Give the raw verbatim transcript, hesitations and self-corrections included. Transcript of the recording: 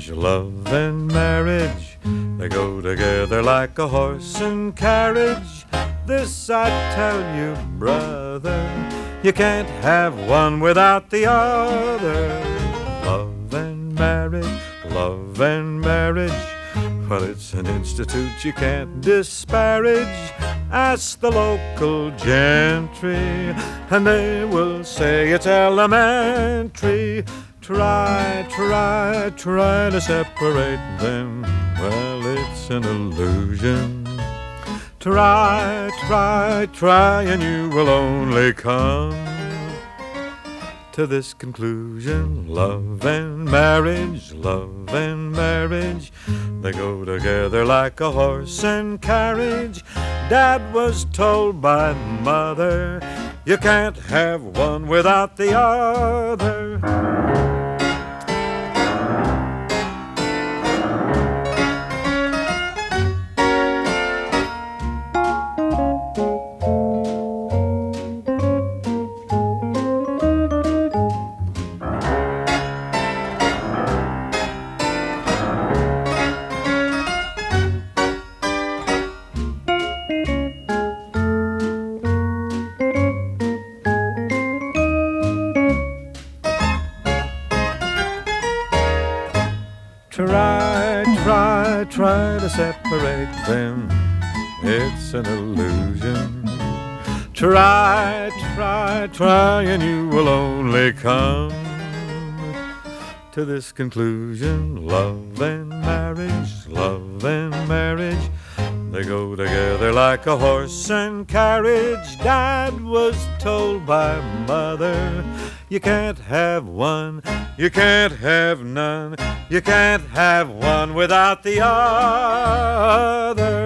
marriage, love and marriage, they go together like a horse and carriage. This I tell you, brother, you can't have one without the other. Love and marriage, love and marriage, well, it's an institute you can't disparage. Ask the local gentry, and they will say it's elementary. Try, try, try to separate them, well, it's an illusion. Try, try, try, and you will only come to this conclusion. Love and marriage, love and marriage, they go together like a horse and carriage. Dad was told by Mother, you can't have one without the other. Try, try, try to separate them, it's an illusion. Try, try, try, and you will only come to this conclusion. Love and marriage, love and marriage, they go together like a horse and carriage. Dad was told by Mother, you can't have one, you can't have none, you can't have one without the other.